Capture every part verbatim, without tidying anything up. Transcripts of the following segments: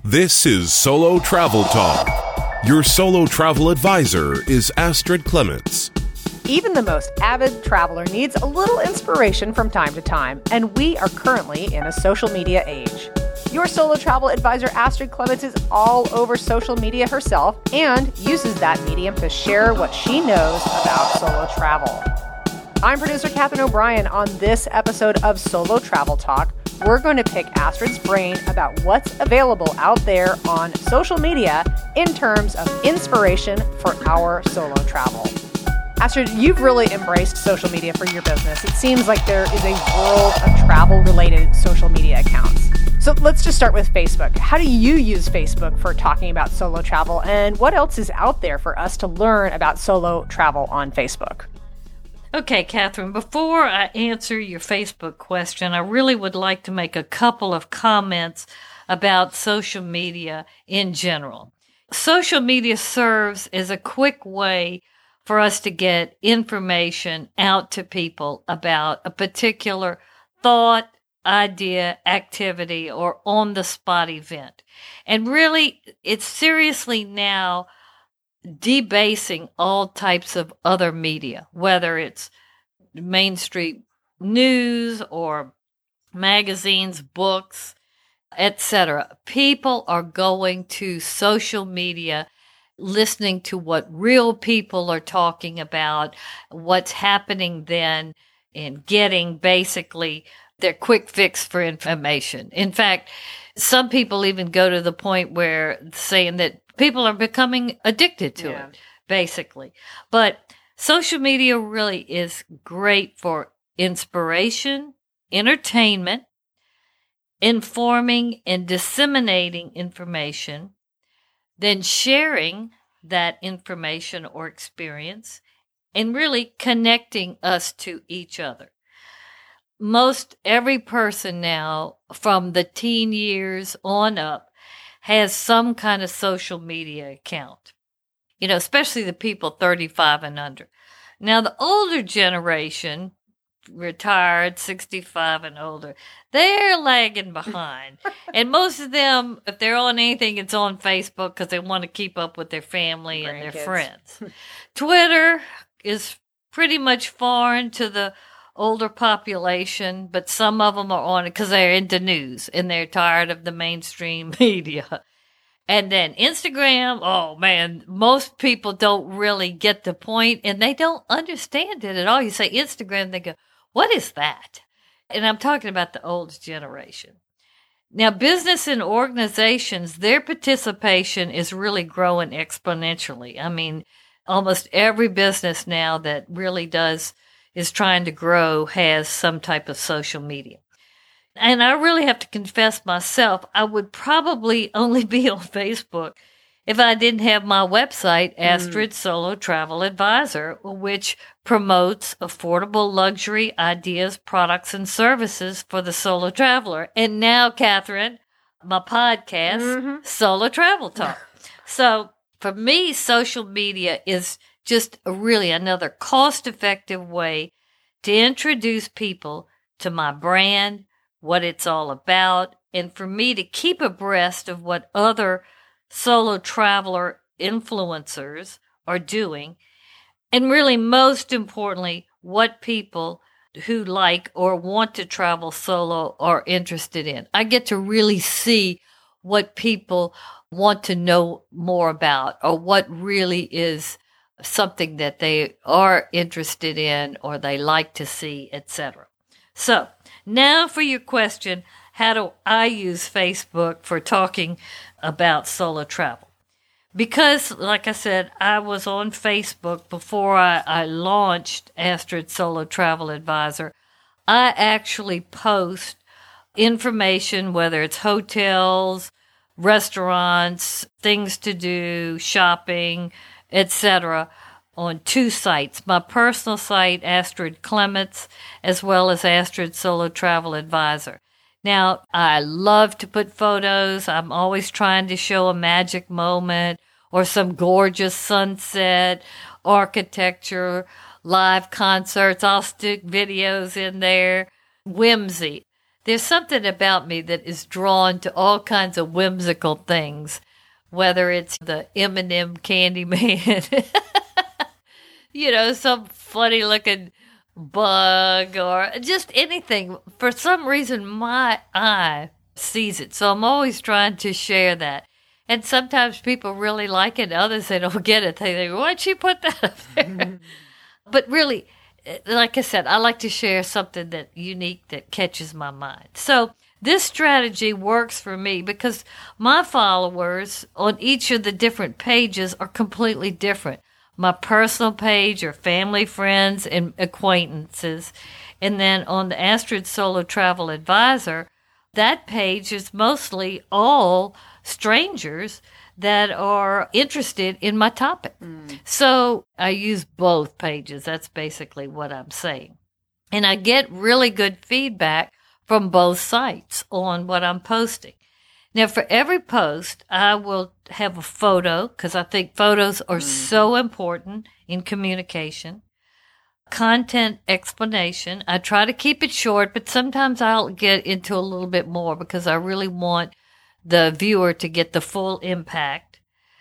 This is Solo Travel Talk. Your solo travel advisor is Astrid Clements. Even the most avid traveler needs a little inspiration from time to time, and we are currently in a social media age. Your solo travel advisor, Astrid Clements, is all over social media herself and uses that medium to share what she knows about solo travel. I'm producer Catherine O'Brien. On this episode of Solo Travel Talk, we're going to pick Astrid's brain about what's available out there on social media in terms of inspiration for our solo travel. Astrid, you've really embraced social media for your business. It seems like there is a world of travel-related social media accounts. So let's just start with Facebook. How do you use Facebook for talking about solo travel, and what else is out there for us to learn about solo travel on Facebook? Okay, Catherine, before I answer your Facebook question, I really would like to make a couple of comments about social media in general. Social media serves as a quick way for us to get information out to people about a particular thought, idea, activity, or on-the-spot event. And really, it's seriously now debasing all types of other media, whether it's mainstream news or magazines, books, et cetera. People are going to social media, listening to what real people are talking about, what's happening then, and getting basically their quick fix for information. In fact, some people even go to the point where saying that people are becoming addicted to yeah. it, basically. But social media really is great for inspiration, entertainment, informing and disseminating information, then sharing that information or experience, and really connecting us to each other. Most every person now, from the teen years on up, has some kind of social media account, you know, especially the people thirty-five and under. Now, the older generation, retired, sixty-five and older, they're lagging behind. And most of them, if they're on anything, it's on Facebook because they want to keep up with their family and, and their friends. Twitter is pretty much foreign to the older population, but some of them are on it because they're into news and they're tired of the mainstream media. And then Instagram, oh man, most people don't really get the point and they don't understand it at all. You say Instagram, they go, what is that? And I'm talking about the oldest generation. Now, business and organizations, their participation is really growing exponentially. I mean, almost every business now that really does is trying to grow has some type of social media. And I really have to confess myself, I would probably only be on Facebook if I didn't have my website, Astrid mm. Solo Travel Advisor, which promotes affordable luxury ideas, products, and services for the solo traveler. And now, Catherine, my podcast, mm-hmm. Solo Travel Talk. So for me, social media is just really another cost-effective way to introduce people to my brand, what it's all about, and for me to keep abreast of what other solo traveler influencers are doing, and really, most importantly, what people who like or want to travel solo are interested in. I get to really see what people want to know more about or what really is something that they are interested in or they like to see, et cetera. So now for your question, how do I use Facebook for talking about solo travel? Because, like I said, I was on Facebook before I, I launched Astrid Solo Travel Advisor. I actually post information, whether it's hotels, restaurants, things to do, shopping, et cetera, on two sites. My personal site, Astrid Clements, as well as Astrid Solo Travel Advisor. Now, I love to put photos. I'm always trying to show a magic moment or some gorgeous sunset, architecture, live concerts. I'll stick videos in there. Whimsy. there's something about me that is drawn to all kinds of whimsical things, whether it's the M and M Candy Man, you know, some funny looking bug or just anything. For some reason, my eye sees it. So I'm always trying to share that. And sometimes people really like it. Others, they don't get it. They think, why'd she put that up there? But really, like I said, I like to share something that unique that catches my mind. So this strategy works for me because my followers on each of the different pages are completely different. My personal page are family, friends, and acquaintances. And then on the Astrid Solo Travel Advisor, that page is mostly all strangers that are interested in my topic. Mm. So I use both pages. That's basically what I'm saying. And I get really good feedback from both sites on what I'm posting. Now, for every post, I will have a photo because I think photos are mm. so important in communication. Content explanation. I try to keep it short, but sometimes I'll get into a little bit more because I really want the viewer to get the full impact.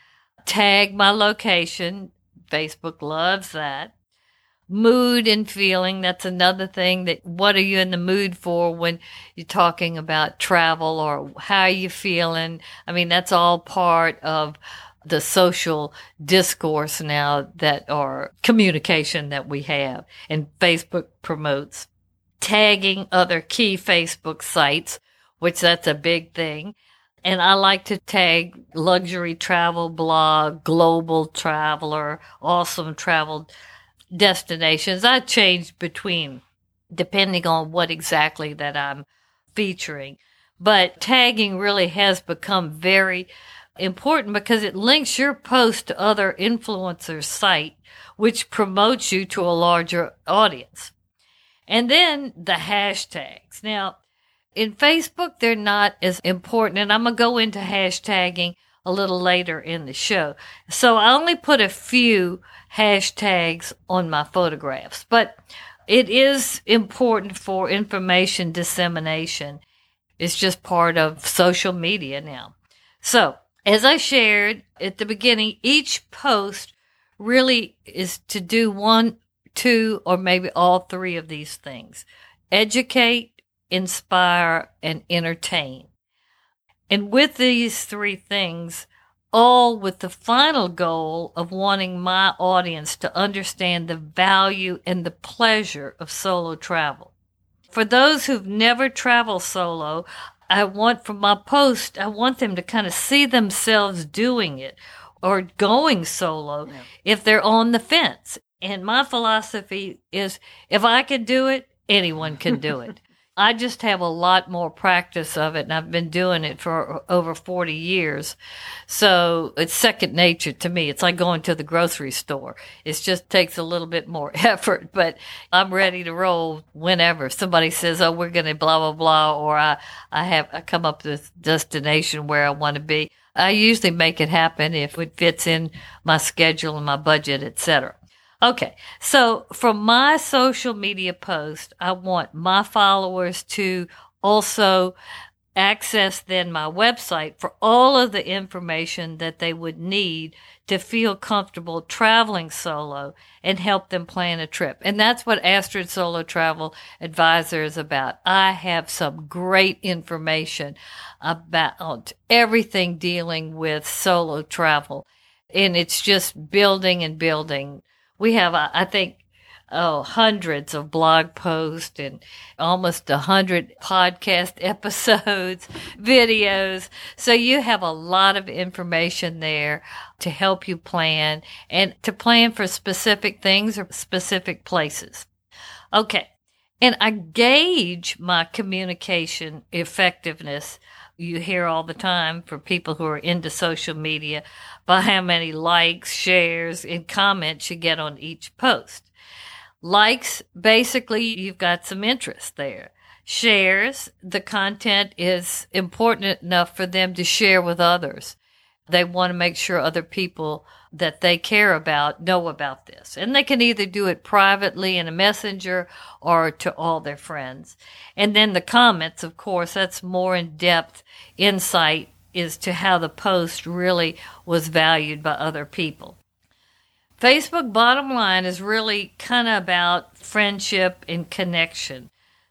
Tag my location. Facebook loves that. Mood and feeling. That's another thing. That what are you in the mood for when you're talking about travel, or how are you feeling? I mean, that's all part of the social discourse now, that or communication that we have, and Facebook promotes. Tagging other key Facebook sites, which that's a big thing. And I like to tag Luxury Travel Blog, Global Traveler, Awesome Travel Destinations. I change between, depending on what exactly that I'm featuring. But tagging really has become very important because it links your post to other influencers' site, which promotes you to a larger audience. And then the hashtags. Now, in Facebook, they're not as important, and I'm going to go into hashtagging a little later in the show. So I only put a few hashtags on my photographs, but it is important for information dissemination. It's just part of social media now. So, as I shared at the beginning, each post really is to do one, two, or maybe all three of these things. Educate, inspire, and entertain. And with these three things, all with the final goal of wanting my audience to understand the value and the pleasure of solo travel. For those who've never traveled solo, I want from my post, I want them to kind of see themselves doing it or going solo yeah. if they're on the fence. And my philosophy is, if I can do it, anyone can do it. I just have a lot more practice of it, and I've been doing it for over forty years. So it's second nature to me. It's like going to the grocery store. It just takes a little bit more effort, but I'm ready to roll whenever somebody says, oh, we're going to blah, blah, blah, or I, I have, I come up to this destination where I want to be. I usually make it happen if it fits in my schedule and my budget, et cetera. Okay, so from my social media post, I want my followers to also access then my website for all of the information that they would need to feel comfortable traveling solo and help them plan a trip. And that's what Astrid Solo Travel Advisor is about. I have some great information about everything dealing with solo travel, and it's just building and building. We have, I think, oh, hundreds of blog posts and almost a hundred podcast episodes, videos. So you have a lot of information there to help you plan and to plan for specific things or specific places. Okay. And I gauge my communication effectiveness. You hear all the time for people who are into social media by how many likes, shares, and comments you get on each post. Likes, basically, you've got some interest there. Shares, the content is important enough for them to share with others. They want to make sure other people that they care about know about this. And they can either do it privately in a messenger or to all their friends. And then the comments, of course, that's more in-depth insight as to how the post really was valued by other people. Facebook, bottom line, is really kind of about friendship and connection.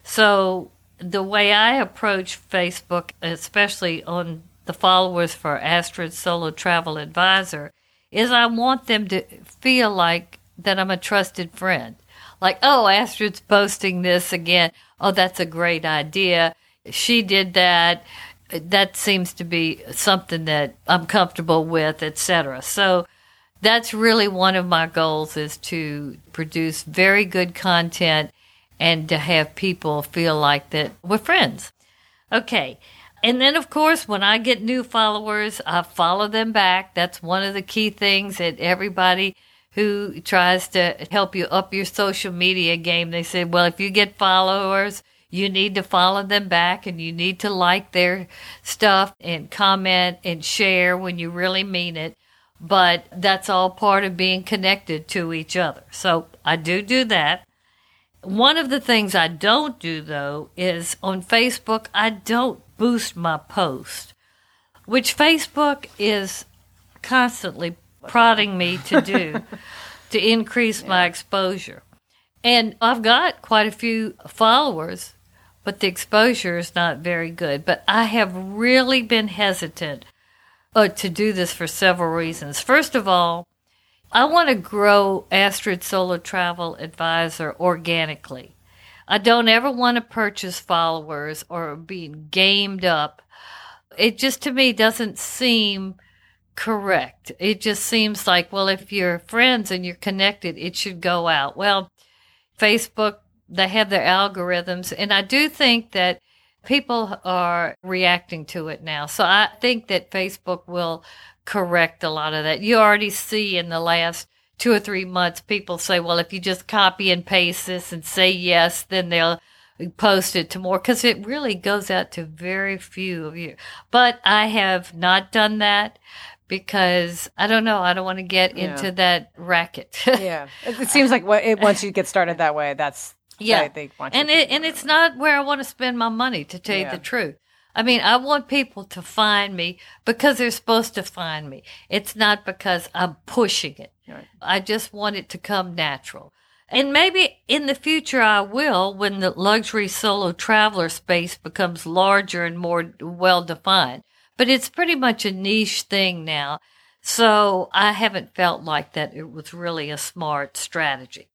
So the way I approach Facebook, especially on the followers for Astrid Solo Travel Advisor, is I want them to feel like that I'm a trusted friend. Like, oh, Astrid's posting this again. Oh, that's a great idea. She did that. That seems to be something that I'm comfortable with, et cetera. So that's really one of my goals, is to produce very good content and to have people feel like that we're friends. Okay. And then, of course, when I get new followers, I follow them back. That's one of the key things that everybody who tries to help you up your social media game, they say, well, if you get followers, you need to follow them back and you need to like their stuff and comment and share when you really mean it. But that's all part of being connected to each other. So I do do that. One of the things I don't do, though, is on Facebook, I don't boost my post, which Facebook is constantly prodding me to do to increase yeah. my exposure. And I've got quite a few followers, but the exposure is not very good. But I have really been hesitant uh, to do this for several reasons. First of all, I want to grow Astrid Solo Travel Advisor organically. I don't ever want to purchase followers or be gamed up. It just, to me, doesn't seem correct. It just seems like, well, if you're friends and you're connected, it should go out. Well, Facebook, they have their algorithms, and I do think that people are reacting to it now. So I think that Facebook will correct a lot of that. You already see in the last two or three months, people say, well, if you just copy and paste this and say yes, then they'll post it to more, because it really goes out to very few of you. But I have not done that because I don't know. I don't want to get yeah. into that racket. yeah. It, it seems like what, it, once you get started that way, that's, yeah. They, they want you and to it, and it's not where I want to spend my money, to tell yeah. you the truth. I mean, I want people to find me because they're supposed to find me. It's not because I'm pushing it. Right. I just want it to come natural. And maybe in the future I will, when the luxury solo traveler space becomes larger and more well-defined. But it's pretty much a niche thing now. So I haven't felt like that it was really a smart strategy.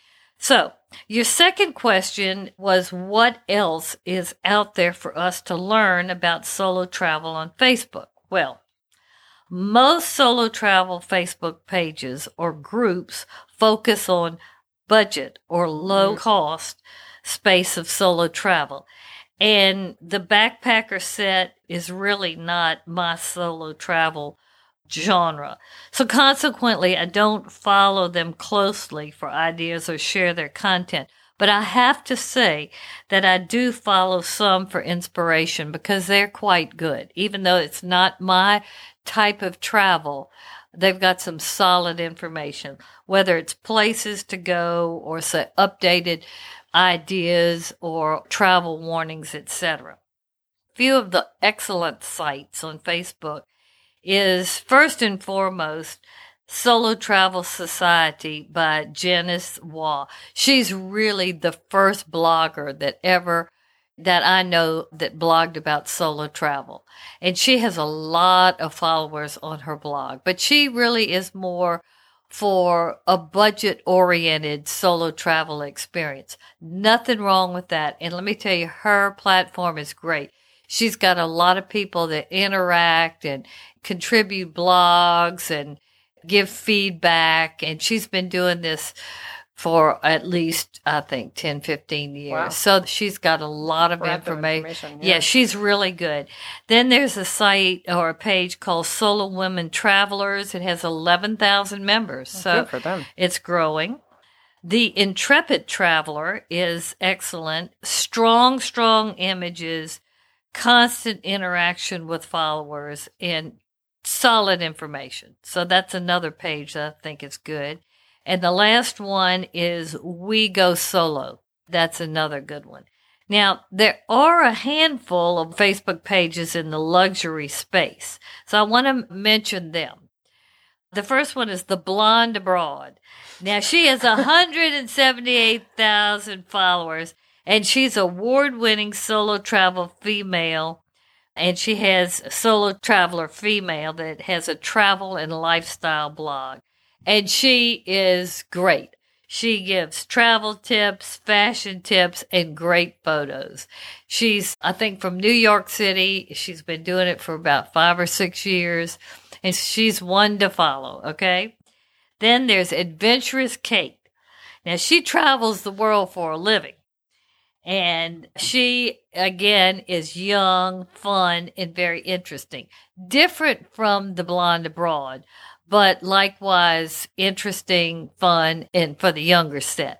So your second question was, what else is out there for us to learn about solo travel on Facebook? Well, most solo travel Facebook pages or groups focus on budget or low cost space of solo travel. And the backpacker set is really not my solo travel genre. So consequently, I don't follow them closely for ideas or share their content. But I have to say that I do follow some for inspiration because they're quite good. Even though it's not my type of travel, they've got some solid information, whether it's places to go or say updated ideas or travel warnings, et cetera. A few of the excellent sites on Facebook is, first and foremost, Solo Travel Society by Janice Waugh. She's really the first blogger that ever, that I know that blogged about solo travel. And she has a lot of followers on her blog, but she really is more for a budget-oriented solo travel experience. Nothing wrong with that. And let me tell you, her platform is great. She's got a lot of people that interact and contribute blogs and give feedback. And she's been doing this for at least, I think, ten, fifteen years. Wow. So she's got a lot of information. information yeah. yeah, she's really good. Then there's a site or a page called Solo Women Travelers. It has eleven thousand members. That's so good for them. It's growing. The Intrepid Traveler is excellent. Strong, strong images, constant interaction with followers, and solid information. So that's another page that I think is good. And the last one is We Go Solo. That's another good one. Now, there are a handful of Facebook pages in the luxury space, so I want to mention them. The first one is The Blonde Abroad. Now, she has one hundred seventy-eight thousand followers, and she's award-winning solo travel female, and she has a solo traveler female that has a travel and lifestyle blog, and she is great. She gives travel tips, fashion tips, and great photos. She's, I think, from New York City. She's been doing it for about five or six years, and she's one to follow, okay? Then there's Adventurous Kate. Now, she travels the world for a living, and she, again, is young, fun, and very interesting. Different from The Blonde Abroad, but likewise interesting, fun, and for the younger set.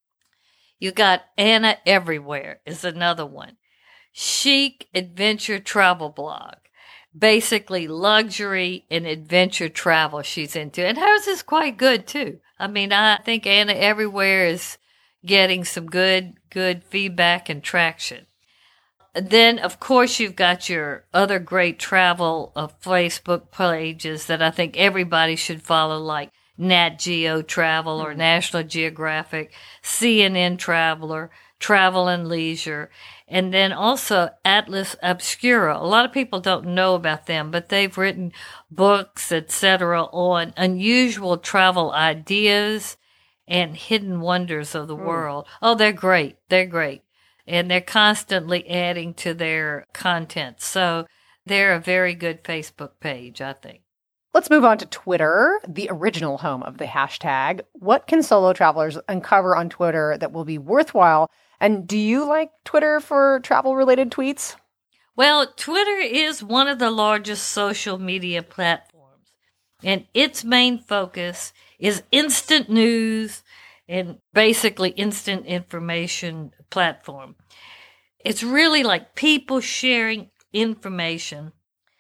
You got Anna Everywhere is another one. Chic adventure travel blog. Basically luxury and adventure travel she's into. And hers is quite good too. I mean, I think Anna Everywhere is getting some good, good feedback and traction. Then, of course, you've got your other great travel of Facebook pages that I think everybody should follow, like Nat Geo Travel or National Geographic, C N N Traveler, Travel and Leisure, and then also Atlas Obscura. A lot of people don't know about them, but they've written books, et cetera, on unusual travel ideas and hidden wonders of the mm. world. Oh, they're great. They're great. And they're constantly adding to their content. So they're a very good Facebook page, I think. Let's move on to Twitter, the original home of the hashtag. What can solo travelers uncover on Twitter that will be worthwhile? And do you like Twitter for travel-related tweets? Well, Twitter is one of the largest social media platforms, and its main focus is instant news and basically instant information platform. It's really like people sharing information,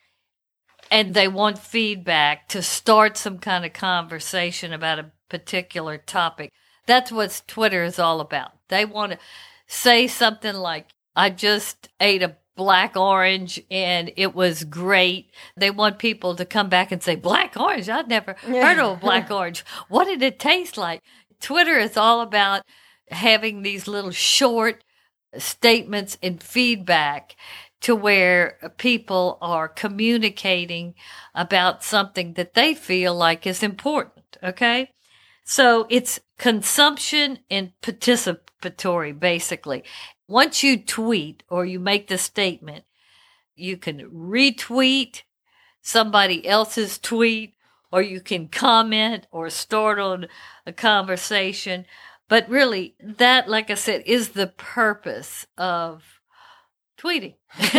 and they want feedback to start some kind of conversation about a particular topic. That's what Twitter is all about. They want to say something like, I just ate a black orange and it was great. They want people to come back and say, black orange? I've never heard of a black orange. What did it taste like? Twitter is all about having these little short statements and feedback to where people are communicating about something that they feel like is important, okay? So it's consumption and participatory, basically. Once you tweet or you make the statement, you can retweet somebody else's tweet, or you can comment or start on a conversation. But really, that, like I said, is the purpose of tweeting.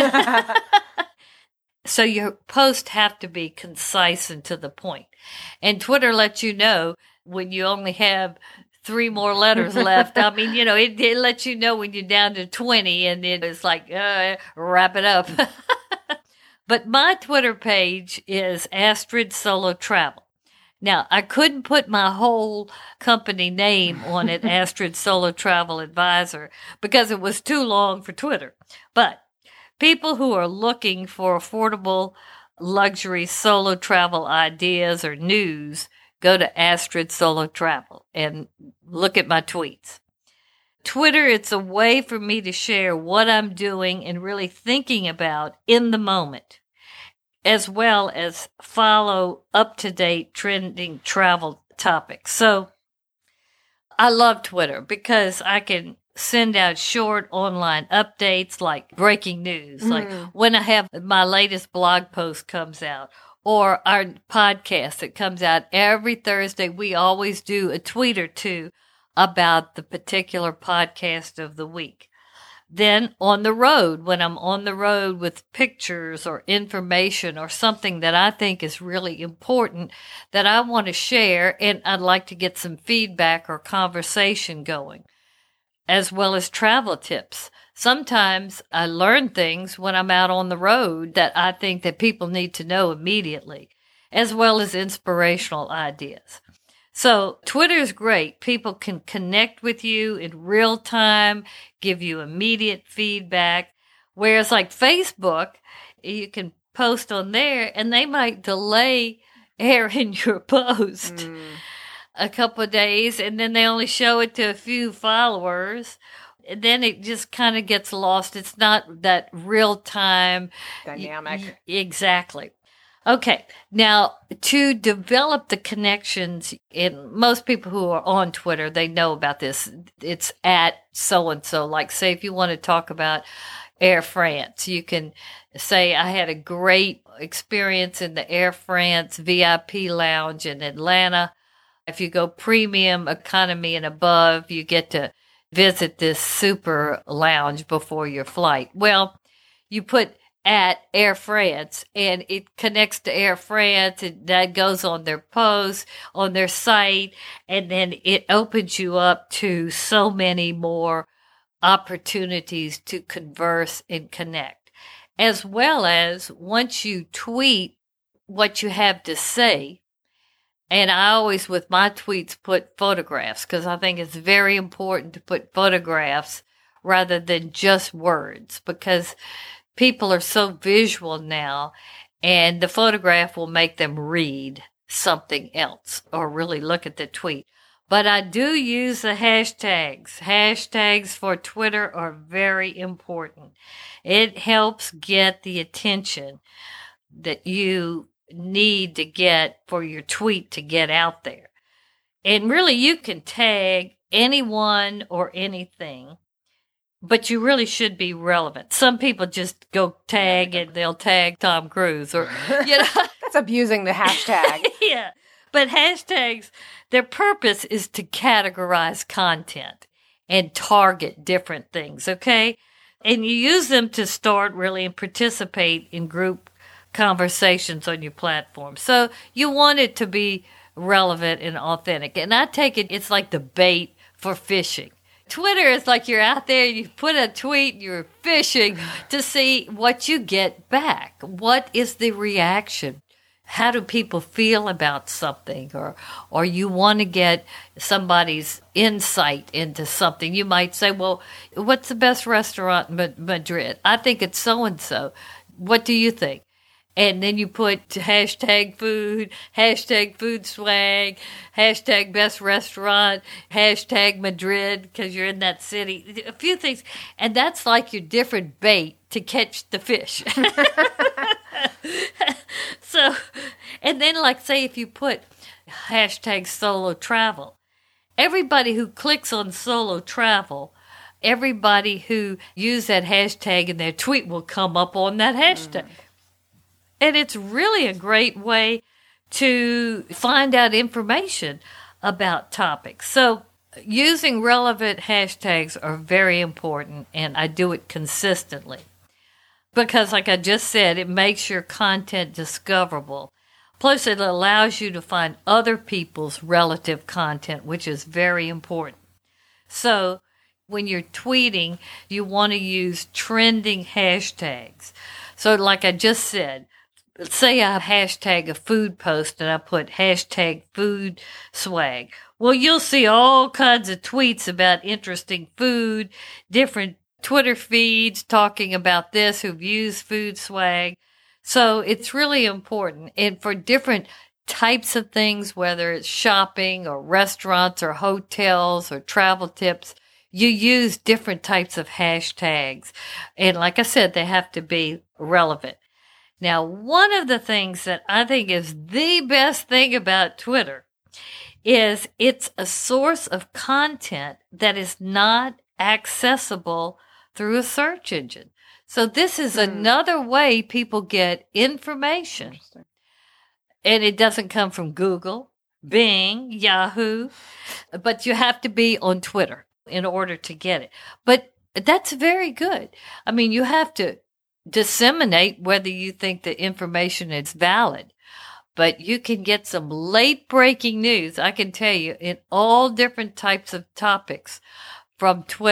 So your posts have to be concise and to the point. And Twitter lets you know when you only have three more letters left. I mean, you know, it, it lets you know when you're down to twenty, and then it's like, uh, wrap it up. But my Twitter page is Astrid Solo Travel. Now, I couldn't put my whole company name on it, Astrid Solo Travel Advisor, because it was too long for Twitter. But people who are looking for affordable luxury solo travel ideas or news, go to Astrid Solo Travel and look at my tweets. Twitter, it's a way for me to share what I'm doing and really thinking about in the moment, as well as follow up-to-date trending travel topics. So I love Twitter because I can send out short online updates like breaking news, mm. like when I have my latest blog post comes out, or our podcast that comes out every Thursday. We always do a tweet or two about the particular podcast of the week. Then on the road, when I'm on the road with pictures or information or something that I think is really important that I want to share, and I'd like to get some feedback or conversation going, as well as travel tips. sometimes I learn things when I'm out on the road that I think that people need to know immediately, as well as inspirational ideas. So Twitter is great. People can connect with you in real time, give you immediate feedback. Whereas like Facebook, you can post on there and they might delay airing your post mm. a couple of days, and then they only show it to a few followers. And then it just kind of gets lost. It's not that real time dynamic. Y- exactly. Okay. Now, to develop the connections, and most people who are on Twitter, they know about this. It's at so-and-so. Like, say, if you want to talk about Air France, you can say, I had a great experience in the Air France V I P lounge in Atlanta. If you go premium economy and above, you get to visit this super lounge before your flight. Well, you put at Air France and it connects to Air France, and that goes on their post, on their site, and then it opens you up to so many more opportunities to converse and connect. As well as once you tweet what you have to say, and I always, with my tweets, put photographs because I think it's very important to put photographs rather than just words, because people are so visual now, and the photograph will make them read something else or really look at the tweet. But I do use the hashtags. Hashtags for Twitter are very important. It helps get the attention that you need to get for your tweet to get out there. And really, you can tag anyone or anything, but you really should be relevant. Some people just go tag and they'll tag Tom Cruise, or, you know. That's abusing the hashtag. Yeah. But hashtags, their purpose is to categorize content and target different things, okay? And you use them to start really and participate in group conversations on your platform. So you want it to be relevant and authentic. And I take it, it's like the bait for fishing. Twitter is like you're out there, you put a tweet, you're fishing to see what you get back. What is the reaction? How do people feel about something? Or or you want to get somebody's insight into something. You might say, well, what's the best restaurant in Madrid? I think it's so-and-so. What do you think? And then you put hashtag food, hashtag food swag, hashtag best restaurant, hashtag Madrid because you're in that city. A few things. And that's like your different bait to catch the fish. So, and then like say if you put hashtag solo travel, everybody who clicks on solo travel, everybody who used that hashtag in their tweet will come up on that hashtag. Mm. And it's really a great way to find out information about topics. So using relevant hashtags are very important, and I do it consistently. Because like I just said, it makes your content discoverable. Plus, it allows you to find other people's relative content, which is very important. So when you're tweeting, you want to use trending hashtags. So like I just said, say I hashtag a food post and I put hashtag food swag. Well, you'll see all kinds of tweets about interesting food, different Twitter feeds talking about this who've used food swag. So it's really important. And for different types of things, whether it's shopping or restaurants or hotels or travel tips, you use different types of hashtags. And like I said, they have to be relevant. Now, one of the things that I think is the best thing about Twitter is it's a source of content that is not accessible through a search engine. So this is mm. another way people get information. And it doesn't come from Google, Bing, Yahoo, but you have to be on Twitter in order to get it. But that's very good. I mean, you have to disseminate whether you think the information is valid. But you can get some late breaking news, I can tell you, in all different types of topics from Twitter.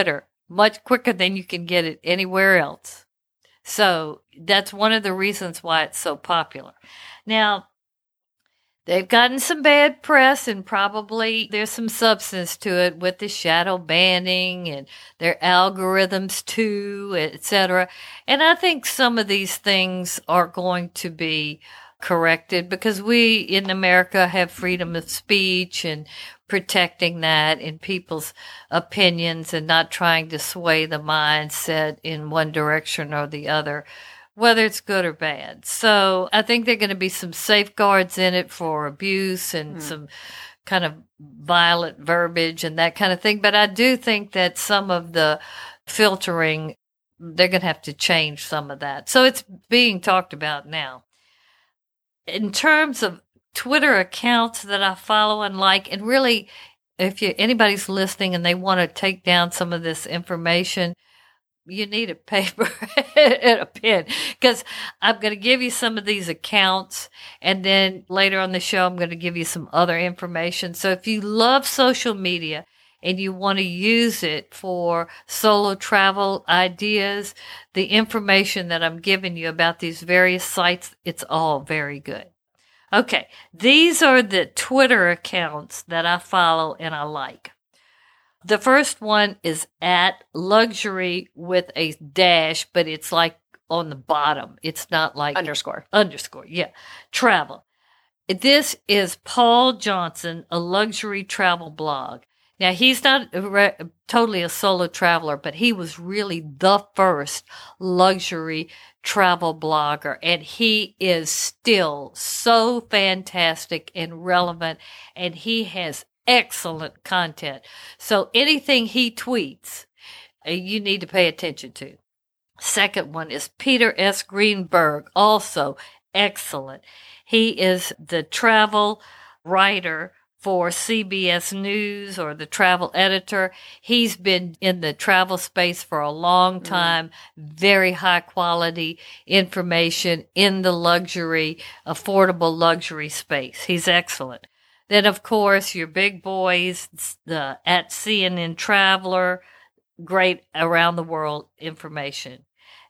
much quicker than you can get it anywhere else. So that's one of the reasons why it's so popular. Now, they've gotten some bad press, and probably there's some substance to it with the shadow banning and their algorithms too, et cetera. And I think some of these things are going to be corrected because we in America have freedom of speech and protecting that in people's opinions and not trying to sway the mindset in one direction or the other, whether it's good or bad. So I think there are going to be some safeguards in it for abuse and mm. some kind of violent verbiage and that kind of thing. But I do think that some of the filtering, they're going to have to change some of that. So it's being talked about now. In terms of Twitter accounts that I follow and like, and really, if you anybody's listening and they want to take down some of this information, you need a paper and a pen, because I'm going to give you some of these accounts, and then later on the show, I'm going to give you some other information. So if you love social media and you want to use it for solo travel ideas, the information that I'm giving you about these various sites, it's all very good. Okay, these are the Twitter accounts that I follow and I like. The first one is at luxury with a dash, but it's like on the bottom. It's not like underscore. Underscore, yeah. Travel. This is Paul Johnson, a luxury travel blog. Now, he's not a re- totally a solo traveler, but he was really the first luxury travel blogger, and he is still so fantastic and relevant, and he has excellent content. So anything he tweets, you need to pay attention to. Second one is Peter S. Greenberg, also excellent. He is the travel writer for C B S News, or the travel editor. He's been in the travel space for a long time, mm. very high quality information in the luxury, affordable luxury space. He's excellent. Then, of course, your big boys, the at C N N Traveler, great around the world information.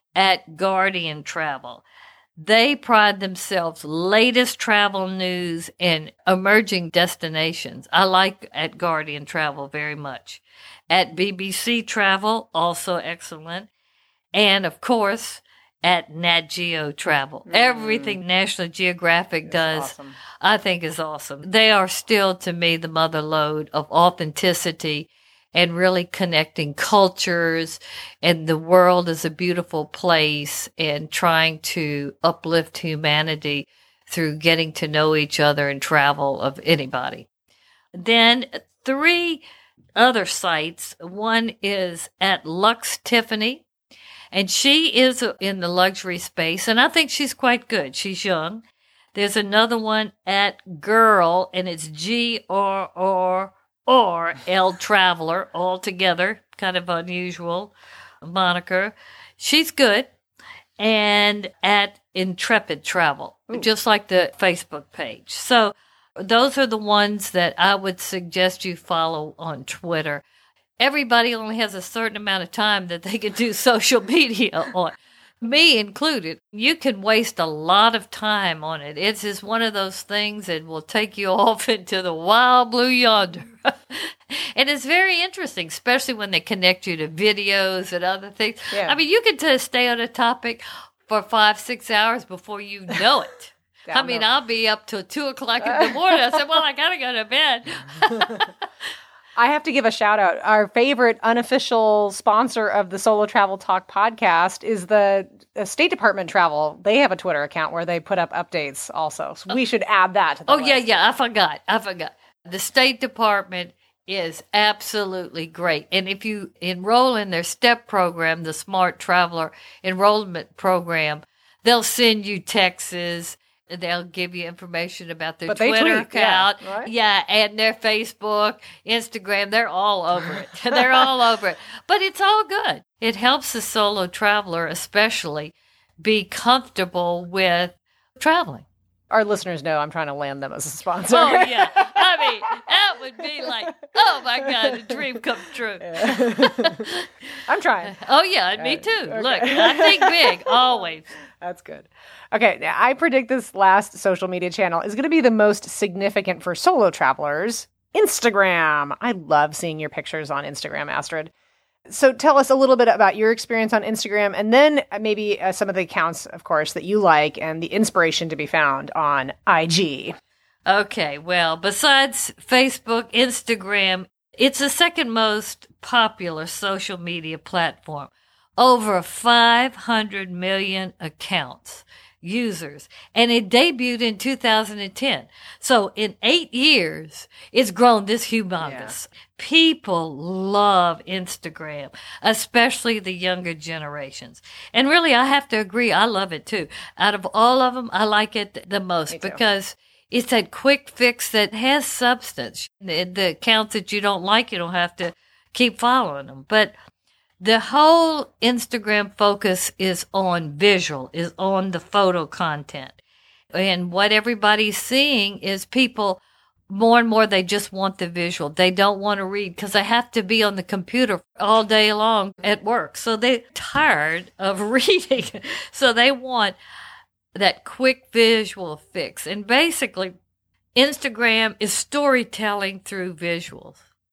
At Guardian Travel, they pride themselves latest travel news and emerging destinations. I like at Guardian Travel very much. At B B C Travel, also excellent. And, of course, at Nat Geo Travel. Mm. Everything National Geographic it's does, awesome. I think is awesome. They are still, to me, the mother lode of authenticity and really connecting cultures, and the world is a beautiful place, and trying to uplift humanity through getting to know each other and travel of anybody. Then three other sites. One is at Lux Tiffany, and she is in the luxury space, and I think she's quite good. She's young. There's another one at Girl, and it's G R R or L Traveler all together, kind of unusual moniker. She's good. And at Intrepid Travel, Ooh. Just like the Facebook page. So those are the ones that I would suggest you follow on Twitter. Everybody only has a certain amount of time that they can do social media on, me included. You can waste a lot of time on it. It's just one of those things that will take you off into the wild blue yonder. And it's very interesting, especially when they connect you to videos and other things. Yeah. I mean, you can just stay on a topic for five, six hours before you know it. I mean, I'll be up till two o'clock in the morning. I said, well, I got to go to bed. I have to give a shout out. Our favorite unofficial sponsor of the Solo Travel Talk podcast is the State Department Travel. They have a Twitter account where they put up updates also. So we should add that to the Oh, list. yeah, yeah. I forgot. I forgot. The State Department is absolutely great. And if you enroll in their STEP program, the Smart Traveler Enrollment Program, they'll send you texts. They'll give you information about their but Twitter tweet, account. Yeah, right? yeah, and their Facebook, Instagram. They're all over it. They're all over it. But it's all good. It helps the solo traveler especially be comfortable with traveling. Our listeners know I'm trying to land them as a sponsor. Oh, yeah. I mean, that would be like, oh, my God, a dream come true. Yeah. I'm trying. Oh, yeah, me too. Okay. Look, I think big, always. That's good. Okay, now I predict this last social media channel is going to be the most significant for solo travelers, Instagram. I love seeing your pictures on Instagram, Astrid. So tell us a little bit about your experience on Instagram, and then maybe uh, some of the accounts, of course, that you like and the inspiration to be found on I G. Okay, well, besides Facebook, Instagram, it's the second most popular social media platform. Over five hundred million accounts, users, and it debuted in two thousand ten. So in eight years, it's grown this humongous. Yeah. People love Instagram, especially the younger generations. And really, I have to agree, I love it too. Out of all of them, I like it the most because it's that quick fix that has substance. The, the accounts that you don't like, you don't have to keep following them. But the whole Instagram focus is on visual, is on the photo content. And what everybody's seeing is people, more and more, they just want the visual. They don't want to read because they have to be on the computer all day long at work. So they're tired of reading. So they want that quick visual fix. And basically, Instagram is storytelling through visuals.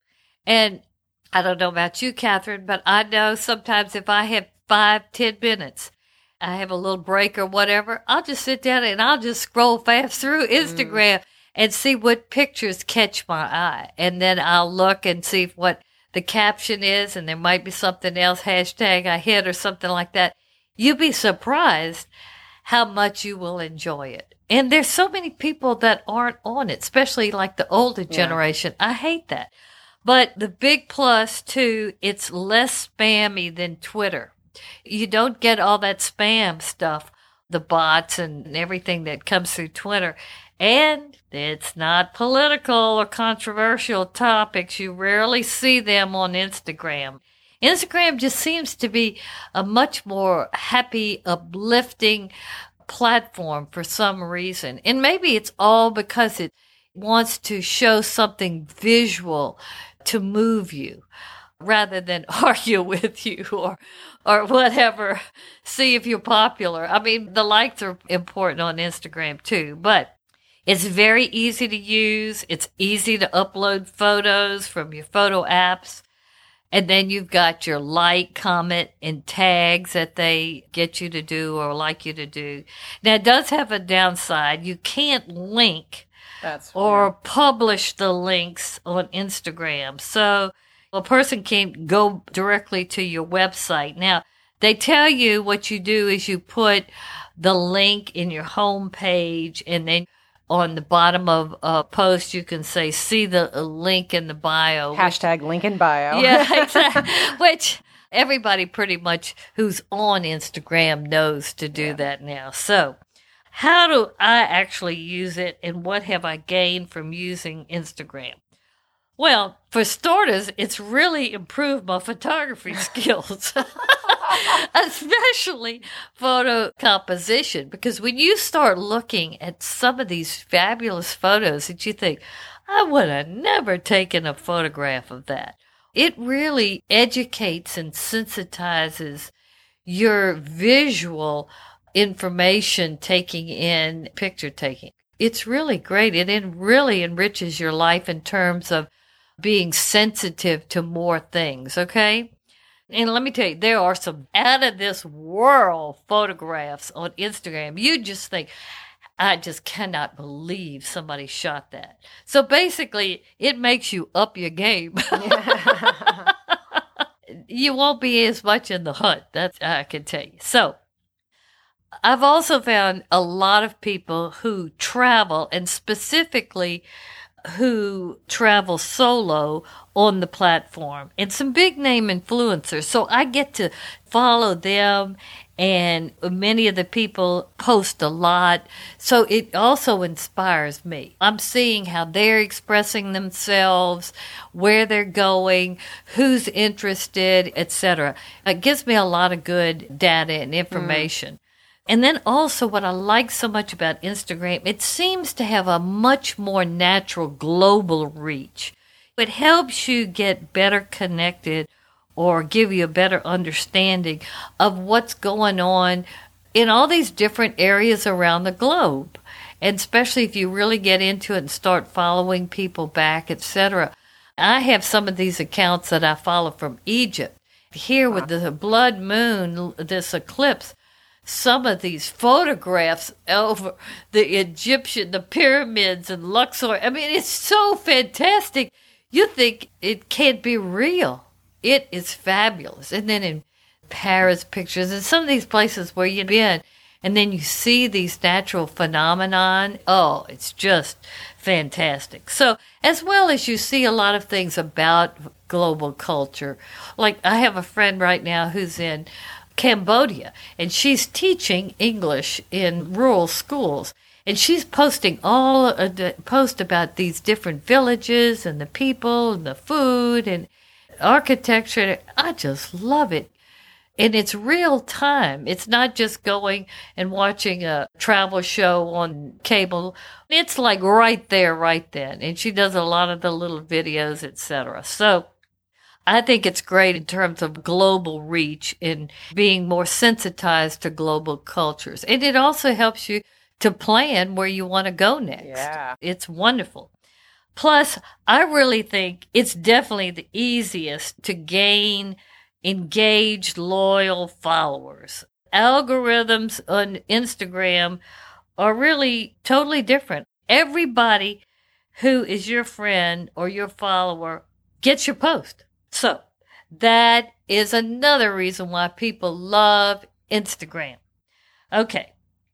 And I don't know about you, Catherine, but I know sometimes if I have five, ten minutes, I have a little break or whatever, I'll just sit down and I'll just scroll fast through Instagram mm. and see what pictures catch my eye. And then I'll look and see what the caption is, and there might be something else, hashtag I hit or something like that. You'll be surprised how much you will enjoy it. And there's so many people that aren't on it, especially like the older yeah. generation. I hate that. But the big plus, too, it's less spammy than Twitter. You don't get all that spam stuff, the bots and everything that comes through Twitter. And it's not political or controversial topics. You rarely see them on Instagram. Instagram just seems to be a much more happy, uplifting platform for some reason. And maybe it's all because it wants to show something visual to move you rather than argue with you or or whatever, see if you're popular. I mean, the likes are important on Instagram too, but it's very easy to use. It's easy to upload photos from your photo apps. And then you've got your like, comment, and tags that they get you to do or like you to do. Now, it does have a downside. You can't link That's or weird. publish the links on Instagram. So a person can't go directly to your website. Now, they tell you what you do is you put the link in your home page, and then on the bottom of a post, you can say, see the link in the bio. Hashtag link in bio. Yeah, exactly. Which everybody pretty much who's on Instagram knows to do yeah. that now. So how do I actually use it, and what have I gained from using Instagram? Well, for starters, it's really improved my photography skills, especially photo composition, because when you start looking at some of these fabulous photos that you think, I would have never taken a photograph of that. It really educates and sensitizes your visual information taking in, picture taking. It's really great. It really enriches your life in terms of being sensitive to more things, okay? And let me tell you, there are some out-of-this-world photographs on Instagram. You just think, I just cannot believe somebody shot that. So basically, it makes you up your game. You won't be as much in the hunt, that's I can tell you. So I've also found a lot of people who travel, and specifically who travel solo on the platform, and some big name influencers. So I get to follow them, and many of the people post a lot. So it also inspires me. I'm seeing how they're expressing themselves, where they're going, who's interested, et cetera. It gives me a lot of good data and information. Mm. And then also what I like so much about Instagram, it seems to have a much more natural global reach. It helps you get better connected or give you a better understanding of what's going on in all these different areas around the globe. And especially if you really get into it and start following people back, et cetera. I have some of these accounts that I follow from Egypt. Here with the blood moon, this eclipse, some of these photographs over the Egyptian, the pyramids and Luxor. I mean, it's so fantastic. You think it can't be real. It is fabulous. And then in Paris pictures and some of these places where you've been, and then you see these natural phenomenon. Oh, it's just fantastic. So as well as you see a lot of things about global culture. Like I have a friend right now who's in Cambodia, and she's teaching English in rural schools. And she's posting all uh, the posts about these different villages and the people and the food and architecture. I just love it. And it's real time. It's not just going and watching a travel show on cable. It's like right there, right then. And she does a lot of the little videos, et cetera. So I think it's great in terms of global reach and being more sensitized to global cultures. And it also helps you to plan where you want to go next. Yeah. It's wonderful. Plus, I really think it's definitely the easiest to gain engaged, loyal followers. Algorithms on Instagram are really totally different. Everybody who is your friend or your follower gets your post. So that is another reason why people love Instagram. Okay.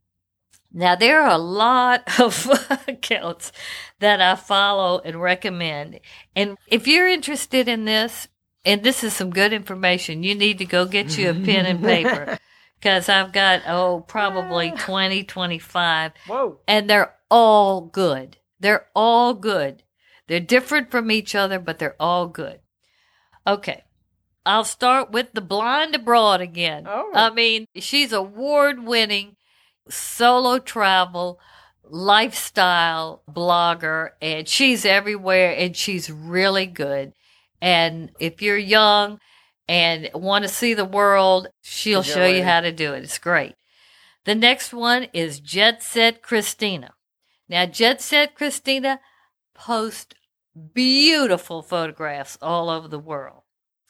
Now, there are a lot of accounts that I follow and recommend. And if you're interested in this, and this is some good information, you need to go get you a pen and paper because I've got, oh, probably twenty, twenty-five. Whoa. And they're all good. They're all good. They're different from each other, but they're all good. Okay. I'll start with the Blind Abroad again. Oh. I mean, she's award-winning solo travel, lifestyle blogger, and she's everywhere, and she's really good. And if you're young and want to see the world, she'll show you how to do it. It's great. The next one is Jet Set Christina. Now, Jet Set Christina posts beautiful photographs all over the world.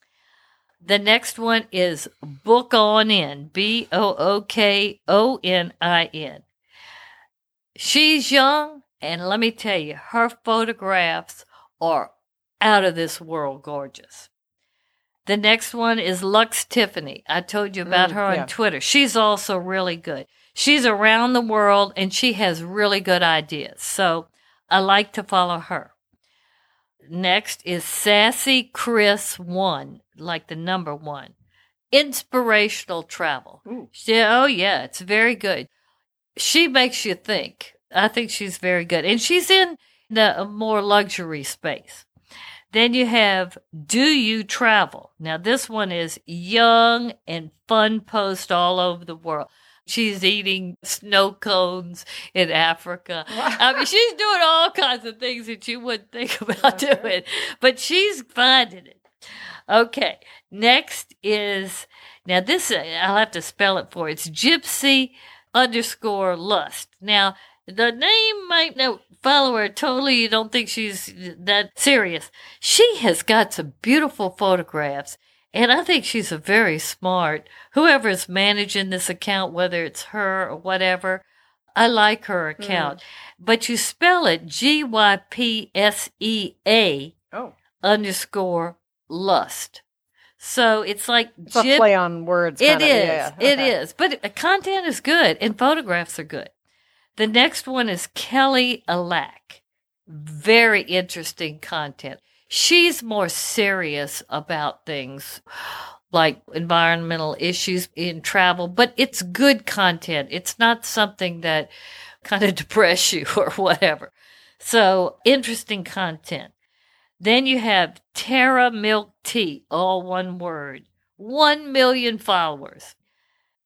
The next one is Book On In, B O O K O N I N. She's young, and let me tell you, her photographs are out of this world gorgeous. The next one is Lux Tiffany. I told you about mm, her on yeah. Twitter. She's also really good. She's around the world, and she has really good ideas. So I like to follow her. Next is Sassy Chris One, like the number one. Inspirational travel. She, oh, yeah, it's very good. She makes you think. I think she's very good. And she's in the more luxury space. Then you have Do You Travel? Now, this one is young and fun post all over the world. She's eating snow cones in Africa. I mean, she's doing all kinds of things that you wouldn't think about okay. doing, but she's finding it. Okay, next is, now this, I'll have to spell it for you. It's Gypsy underscore Lust. Now, the name might not follow her totally. You don't think she's that serious. She has got some beautiful photographs, and I think she's a very smart, whoever's managing this account, whether it's her or whatever. I like her account. Mm. But you spell it G Y P S E A oh. underscore Lust. So it's like it's a play on words. It kinda. is. Yeah, okay. It is. But the content is good, and photographs are good. The next one is Kelly Alack. Very interesting content. She's more serious about things like environmental issues in travel, but it's good content. It's not something that kind of depress you or whatever. So interesting content. Then you have Tara Milk Tea, all one word. One million followers.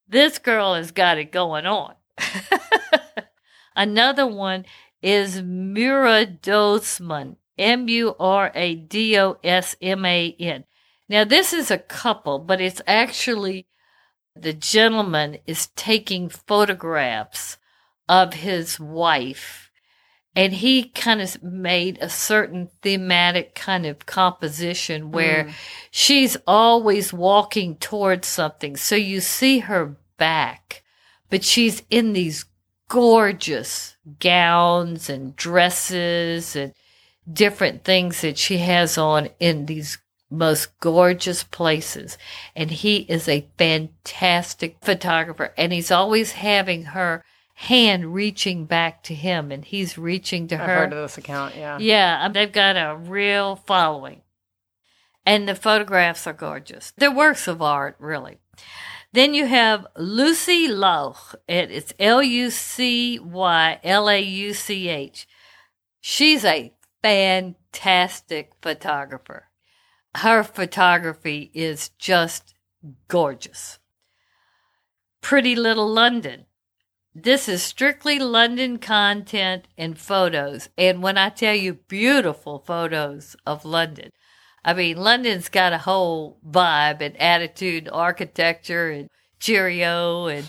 This girl has got it going on. Another one is Mura Dosman, M U R A D O S M A N. Now, this is a couple, but it's actually the gentleman is taking photographs of his wife, and he kind of made a certain thematic kind of composition where mm. she's always walking towards something. So you see her back, but she's in these gorgeous gowns and dresses and different things that she has on in these most gorgeous places. And he is a fantastic photographer, and he's always having her hand reaching back to him, and he's reaching to I've her. I've heard of this account, yeah. Yeah, they've got a real following. And the photographs are gorgeous. They're works of art, really. Then you have Lucy Lauch. It's L U C Y L A U C H. She's a fantastic photographer. Her photography is just gorgeous. Pretty Little London. This is strictly London content and photos. And when I tell you beautiful photos of London, I mean, London's got a whole vibe and attitude, architecture and cheerio and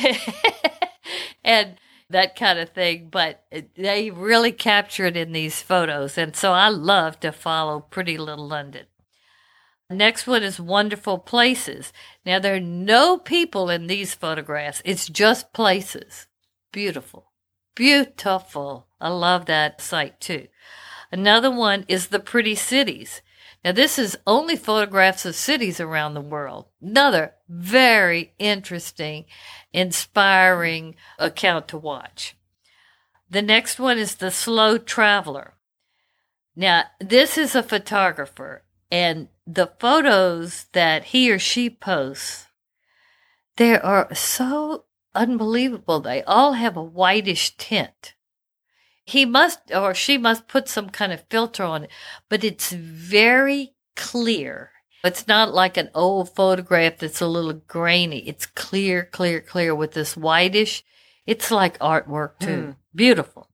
and that kind of thing. But they really capture it in these photos. And so I love to follow Pretty Little London. Next one is Wonderful Places. Now, there are no people in these photographs. It's just places. Beautiful. Beautiful. I love that site, too. Another one is The Pretty Cities. Now, this is only photographs of cities around the world. Another very interesting, inspiring account to watch. The next one is The Slow Traveler. Now, this is a photographer, and the photos that he or she posts, they are so unbelievable. They all have a whitish tint. He must, or she must put some kind of filter on it, but it's very clear. It's not like an old photograph that's a little grainy. It's clear, clear, clear with this whitish. It's like artwork, too. Mm. Beautiful.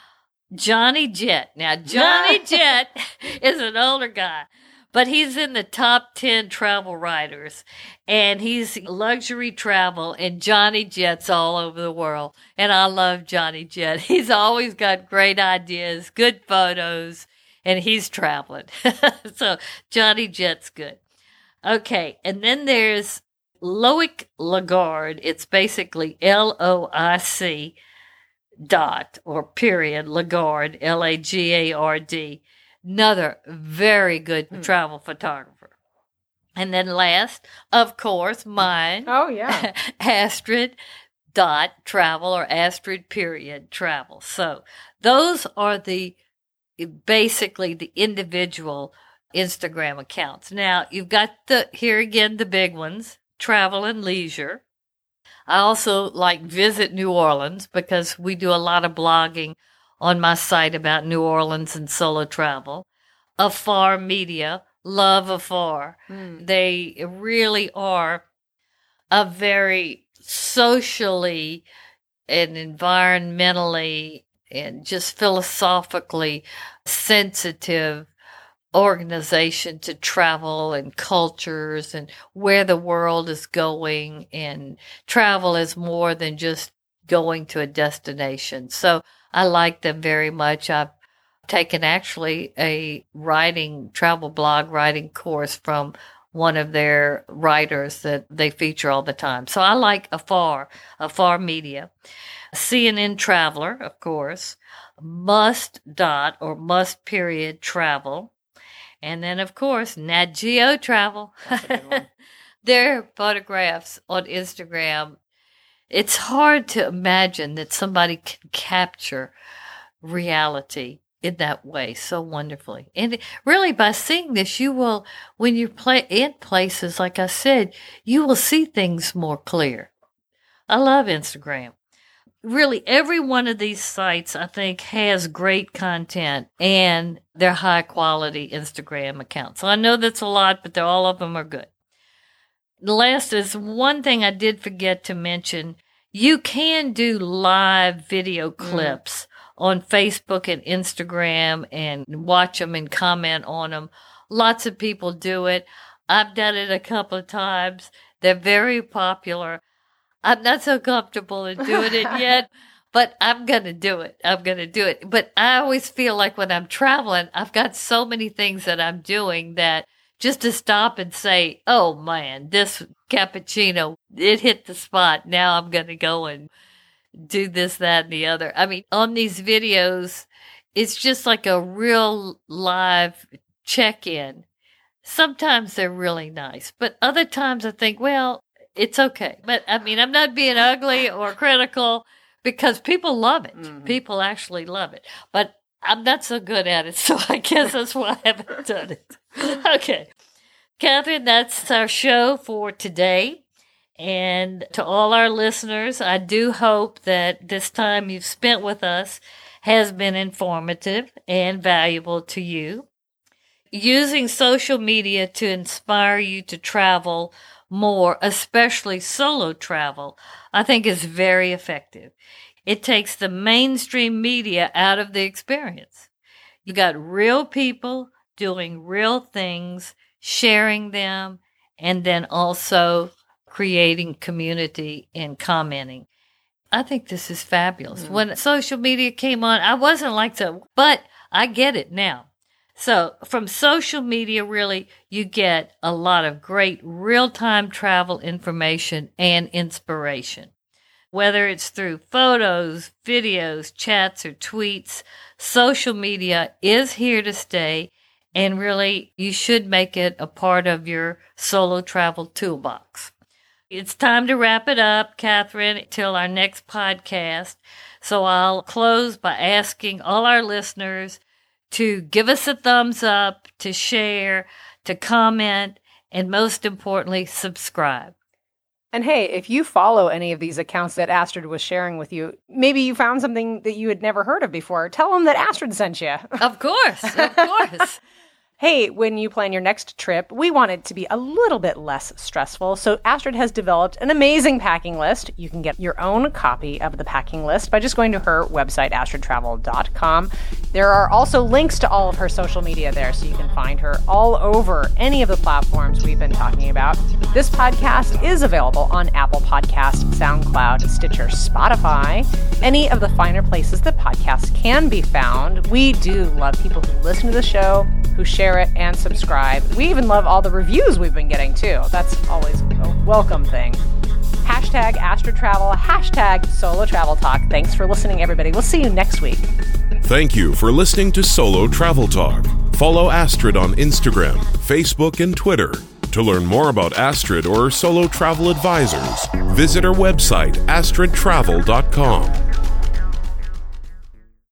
Johnny Jett. Now, Johnny Jett is an older guy, but he's in the top ten travel writers, and he's luxury travel, and Johnny Jett's all over the world. And I love Johnny Jett. He's always got great ideas, good photos, and he's traveling. So Johnny Jett's good. Okay, and then there's Loic Lagarde. It's basically L O I C dot or period Lagarde, L A G A R D. Another very good mm. travel photographer. And then last, of course, mine. Oh, yeah. Astrid dot travel or Astrid period travel. So those are the basically the individual Instagram accounts. Now, you've got the here again the big ones, Travel and Leisure. I also like Visit New Orleans because we do a lot of blogging on my site about New Orleans and solo travel. Afar Media, love Afar. Mm. They really are a very socially and environmentally and just philosophically sensitive organization to travel and cultures and where the world is going. And travel is more than just going to a destination. So I like them very much. I've taken actually a writing, travel blog writing course from one of their writers that they feature all the time. So I like Afar, Afar Media. C N N Traveler, of course. Must dot or must period travel. And then, of course, Nat Geo Travel. Their photographs on Instagram, it's hard to imagine that somebody can capture reality in that way so wonderfully. And really, by seeing this, you will, when you're play, in places, like I said, you will see things more clear. I love Instagram. Really, every one of these sites, I think, has great content and they're high-quality Instagram accounts. So I know that's a lot, but all of them are good. The last is one thing I did forget to mention. You can do live video clips mm. on Facebook and Instagram and watch them and comment on them. Lots of people do it. I've done it a couple of times. They're very popular. I'm not so comfortable in doing it yet, but I'm going to do it. I'm going to do it. But I always feel like when I'm traveling, I've got so many things that I'm doing that just to stop and say, oh man, this cappuccino, it hit the spot. Now I'm going to go and do this, that, and the other. I mean, on these videos, it's just like a real live check-in. Sometimes they're really nice, but other times I think, well, it's okay. But I mean, I'm not being ugly or critical because people love it. Mm-hmm. People actually love it. But I'm not so good at it, so I guess that's why I haven't done it. Okay. Catherine, that's our show for today. And to all our listeners, I do hope that this time you've spent with us has been informative and valuable to you. Using social media to inspire you to travel more, especially solo travel, I think is very effective. It takes the mainstream media out of the experience. You got real people doing real things, sharing them, and then also creating community and commenting. I think this is fabulous. Mm-hmm. When social media came on, I wasn't like that, but I get it now. So from social media, really, you get a lot of great real-time travel information and inspiration. Whether it's through photos, videos, chats, or tweets, social media is here to stay, and really, you should make it a part of your solo travel toolbox. It's time to wrap it up, Catherine, till our next podcast. So I'll close by asking all our listeners to give us a thumbs up, to share, to comment, and most importantly, subscribe. And hey, if you follow any of these accounts that Astrid was sharing with you, maybe you found something that you had never heard of before. Tell them that Astrid sent you. Of course, of course. Hey, when you plan your next trip, we want it to be a little bit less stressful, so Astrid has developed an amazing packing list. You can get your own copy of the packing list by just going to her website, astrid travel dot com. There are also links to all of her social media there, so you can find her all over any of the platforms we've been talking about. This podcast is available on Apple Podcasts, SoundCloud, Stitcher, Spotify, any of the finer places that podcasts can be found. We do love people who listen to the show, who share it and subscribe. We even love all the reviews we've been getting too. That's always a welcome thing. Hashtag Astrid Travel, hashtag Solo Travel Talk. Thanks for listening, everybody. We'll see you next week. Thank you for listening to Solo Travel Talk. Follow Astrid on Instagram, Facebook, and Twitter. To learn more about Astrid or Solo Travel Advisors, visit our website, astrid travel dot com.